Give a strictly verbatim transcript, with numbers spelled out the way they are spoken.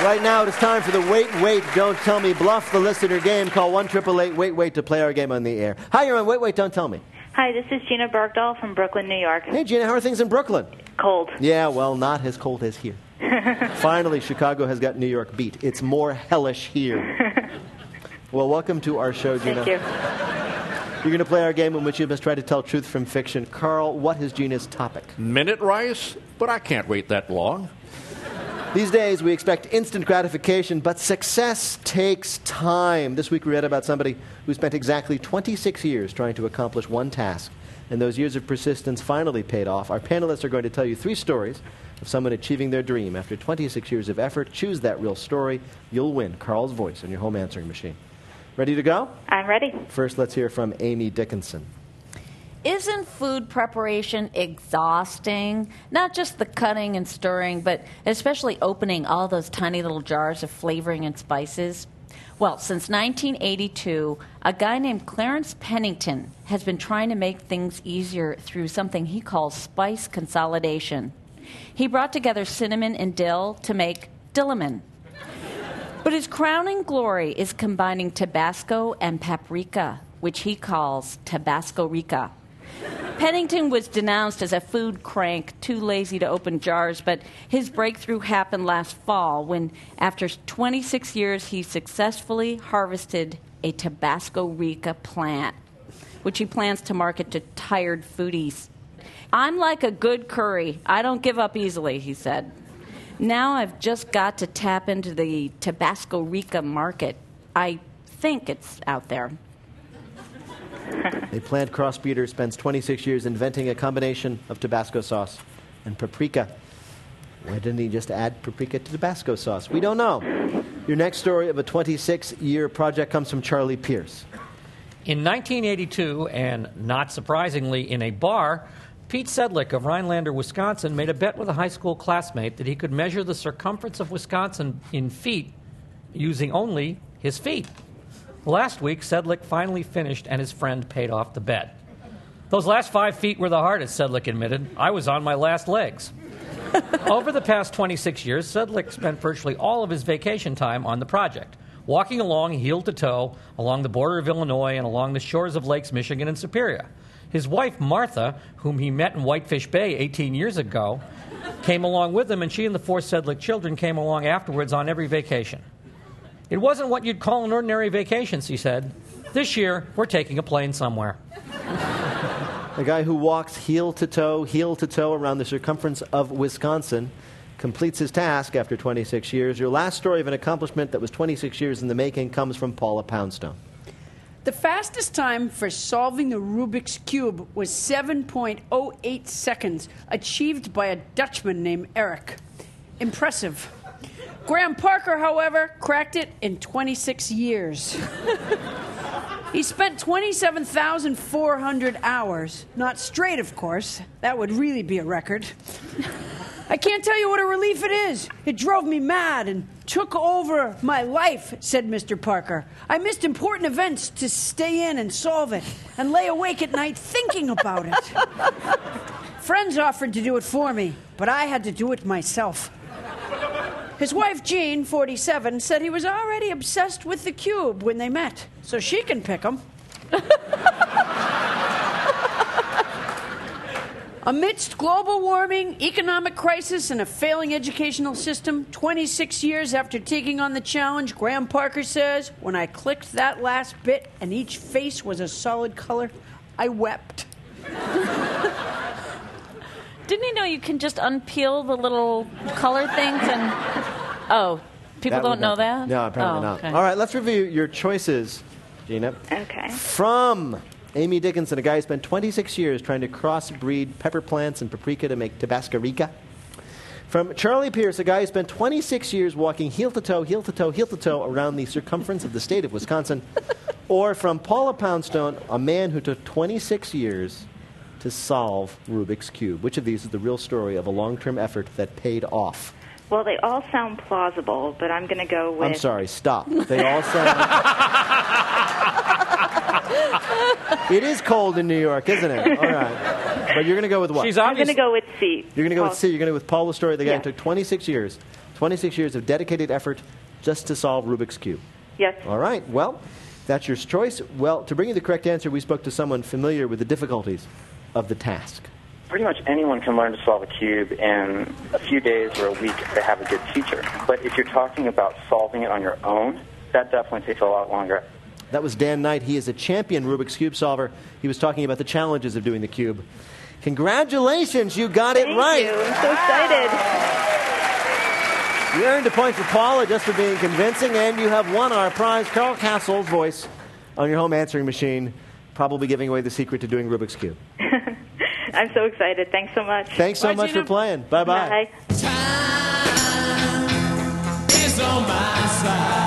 Right now, it is time for the Wait, Wait, Don't Tell Me Bluff the listener game. Call one eight eight eight, wait, wait to play our game on the air. Hi, you're on Wait, Wait, Don't Tell Me. Hi, this is Gina Bergdahl from Brooklyn, New York. Hey, Gina, how are things in Brooklyn? Cold. Yeah, well, not as cold as here. Finally, Chicago has got New York beat. It's more hellish here. Well, welcome to our show, Gina. Thank you. You're going to play our game in which you must try to tell truth from fiction. Carl, what is Gina's topic? Minute rice? But I can't wait that long. These days, we expect instant gratification, but success takes time. This week, we read about somebody who spent exactly twenty-six years trying to accomplish one task, and those years of persistence finally paid off. Our panelists are going to tell you three stories of someone achieving their dream. After twenty-six years of effort, choose that real story. You'll win Carl's voice on your home answering machine. Ready to go? I'm ready. First, let's hear from Amy Dickinson. Isn't food preparation exhausting? Not just the cutting and stirring, but especially opening all those tiny little jars of flavoring and spices? Well, since nineteen eighty-two, a guy named Clarence Pennington has been trying to make things easier through something he calls spice consolidation. He brought together cinnamon and dill to make Dillamin. But his crowning glory is combining Tabasco and paprika, which he calls Tabasco Rica. Pennington was denounced as a food crank, too lazy to open jars, but his breakthrough happened last fall when, after twenty-six years, he successfully harvested a Tabasco Rica plant, which he plans to market to tired foodies. I'm like a good curry. I don't give up easily, he said. Now I've just got to tap into the Tabasco Rica market. I think it's out there. A plant crossbreeder spends twenty-six years inventing a combination of Tabasco sauce and paprika. Why didn't he just add paprika to Tabasco sauce? We don't know. Your next story of a twenty-six-year project comes from Charlie Pierce. In nineteen eighty-two, and not surprisingly in a bar, Pete Sedlick of Rhinelander, Wisconsin, made a bet with a high school classmate that he could measure the circumference of Wisconsin in feet using only his feet. Last week, Sedlick finally finished, and his friend paid off the bet. Those last five feet were the hardest, Sedlick admitted. I was on my last legs. Over the past twenty-six years, Sedlick spent virtually all of his vacation time on the project, walking along heel to toe along the border of Illinois and along the shores of Lakes Michigan and Superior. His wife, Martha, whom he met in Whitefish Bay eighteen years ago, came along with him, and she and the four Sedlick children came along afterwards on every vacation. It wasn't what you'd call an ordinary vacation, she said. This year, we're taking a plane somewhere. A guy who walks heel to toe, heel to toe around the circumference of Wisconsin completes his task after twenty-six years. Your last story of an accomplishment that was twenty-six years in the making comes from Paula Poundstone. The fastest time for solving the Rubik's Cube was seven point oh eight seconds, achieved by a Dutchman named Eric. Impressive. Graham Parker, however, cracked it in twenty-six years. He spent twenty-seven thousand four hundred hours. Not straight, of course. That would really be a record. I can't tell you what a relief it is. It drove me mad and took over my life, said Mister Parker. I missed important events to stay in and solve it and lay awake at night thinking about it. Friends offered to do it for me, but I had to do it myself. His wife, Jean, forty-seven, said he was already obsessed with the cube when they met, so she can pick him. Amidst global warming, economic crisis, and a failing educational system, twenty-six years after taking on the challenge, Graham Parker says, when I clicked that last bit and each face was a solid color, I wept. Didn't you know you can just unpeel the little color things and... Oh, people That don't would know not- that? No, apparently Oh, not. okay. All right, let's review your choices, Gina. Okay. From Amy Dickinson, a guy who spent twenty-six years trying to crossbreed pepper plants and paprika to make Tabasco Rica. From Charlie Pierce, a guy who spent twenty-six years walking heel to toe, heel to toe, heel to toe around the circumference of the state of Wisconsin. Or from Paula Poundstone, a man who took twenty-six years to solve Rubik's Cube. Which of these is the real story of a long-term effort that paid off? Well, they all sound plausible, but I'm going to go with... I'm sorry, stop. They all sound... It is cold in New York, isn't it? All right. But you're going to go with what? She's I'm obvious- going to go with C. You're going to go Paul. with C. You're going to go with Paula's story, the guy Yeah. who took twenty-six years twenty-six years of dedicated effort just to solve Rubik's Cube. Yes. All right. Well, that's your choice. Well, to bring you the correct answer, we spoke to someone familiar with the difficulties of the task. Pretty much anyone can learn to solve a cube in a few days or a week if they have a good teacher. But if you're talking about solving it on your own, that definitely takes a lot longer. That was Dan Knight. He is a champion Rubik's Cube solver. He was talking about the challenges of doing the cube. Congratulations, you got it Thank right. you. I'm so excited. You earned a point for Paula just for being convincing, and you have won our prize, Carl Castle's voice on your home answering machine, probably giving away the secret to doing Rubik's Cube. I'm so excited. Thanks so much. Thanks so Bye, much Gina. for playing. Bye-bye. Bye. Time is on my side.